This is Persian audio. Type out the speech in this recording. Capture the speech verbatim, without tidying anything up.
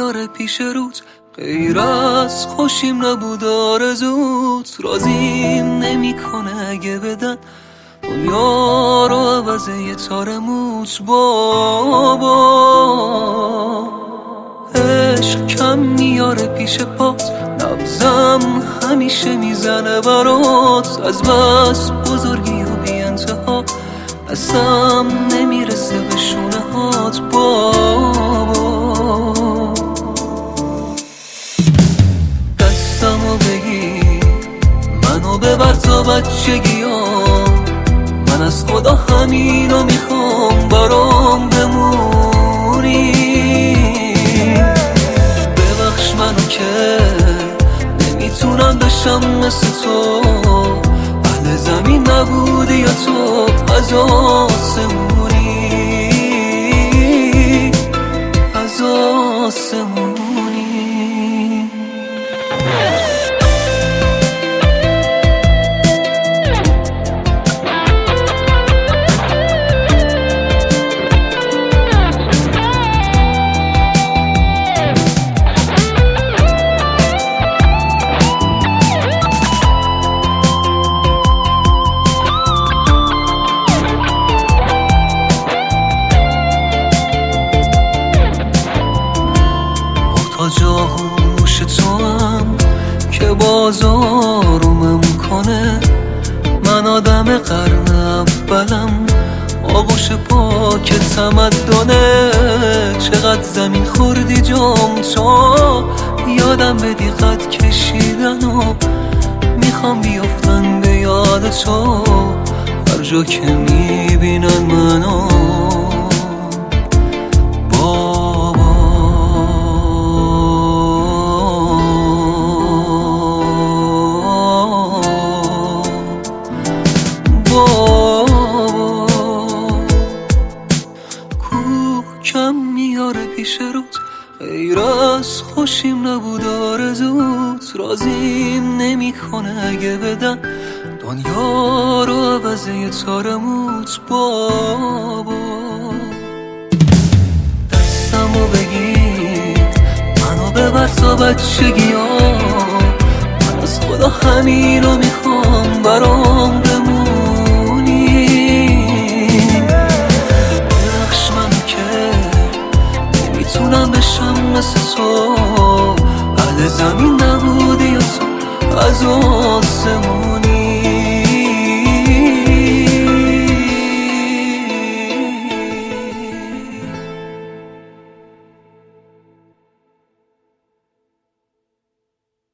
میاره پیش روت، غیر از خوشیم نبود آرزوت. راضیم نمیکنه اگه بدن دنیا رو عوض یه تار موت. بابا عشق کم میاره پیش پات، نبضم همیشه میزنه برات. از بس بزرگی و بی انتها دستم نمیرسه به شونه هات. بابا دستمو بگیر منو ببر تا بچگیام، من از خدا همینو میخوام برام بمونی. ببخش منو که نمیتونم بشم مثل تو، اهل زمین نبودی یا تو از آسمونی، از آسمونی. جاهوش تو هم که باز آرومم کنه. من آدم قرن اولم، آغوش پاک تمدنه. چقدر زمین خوردی جام تو، یادم بدی خط کشیدن و میخوام بیافتن به یاد تو. هر جا که میبینن منو کم میاره پیش روت، غیر از خوشیم نبود آرزوت. راضیم نمیکنه اگه بدن دنیا رو عوض یه تار موت. بابا دستمو بگیر منو ببر تا بچگیام، من از خدا همینو میخوام برام بمونی. نمیتونم بشم مثل تو، اهل زمین نبودی یا تو از آسمون.